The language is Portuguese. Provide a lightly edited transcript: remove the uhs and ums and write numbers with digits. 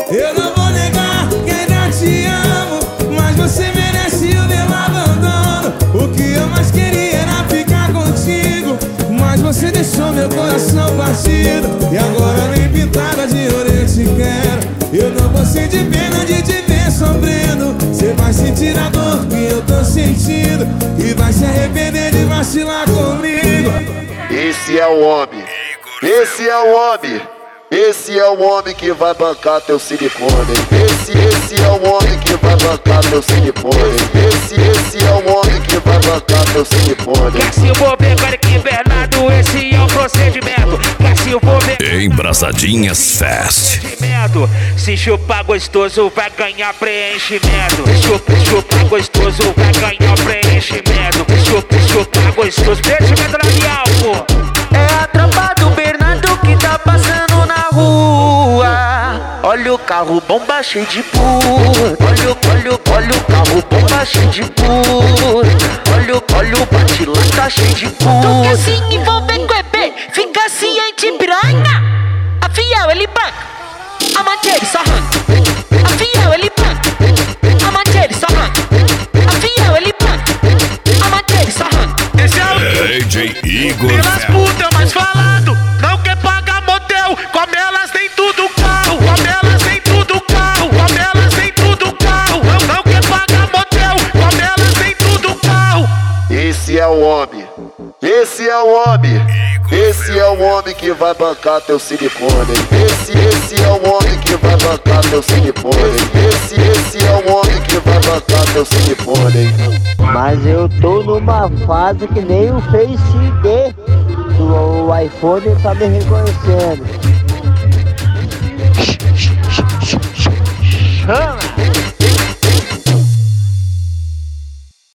Eu não vou negar que ainda te amo, mas você merece o meu abandono. O que eu mais queria era ficar contigo, mas você deixou meu coração partido. E agora nem pintada de ouro eu te quero. Eu não vou sentir pena de te ver sofrendo. Cê vai sentir a dor que eu tô sentindo e vai se arrepender de vacilar comigo. Esse é o homem, esse é o homem, esse é o homem que vai bancar teu silicone. Esse é o homem que vai bancar teu silicone. Esse é o homem que vai bancar teu silicone. Quer se envolver com Eric Bernardo, esse é o procedimento. Quer se envolver Embraçadinhas Fest. Se chupar gostoso vai ganhar preenchimento. Chupar gostoso vai ganhar preenchimento. Chupar gostoso, preenchimento labial, pô. É a tropa do Bernardo que tá passando na rua. Olha o carro bomba cheio de puta. Olha o carro bomba cheio de puta. Olha o bate-lá tá cheio de puta. Tu quer se envolver com EP? Fica ciente, piranha. A fiel ele banca, a manter só arranca. A fiel ele banca, a manter só arranca. A fiel ele banca, a manter só arranca. Esse é o DJ Igor pelas putas mais falado. Não quer pagar motel, como elas tem tudo carro. Como elas tem tudo carro. Como elas tem tudo carro. Não quer pagar motel, como elas tem tudo carro. Esse é o homem, esse é o homem, esse é o homem que vai bancar teu silicone. Esse é o homem que vai bancar teu silicone. Esse é o homem que vai bancar teu silicone. Mas eu tô numa fase que nem o Face ID do iPhone tá me reconhecendo.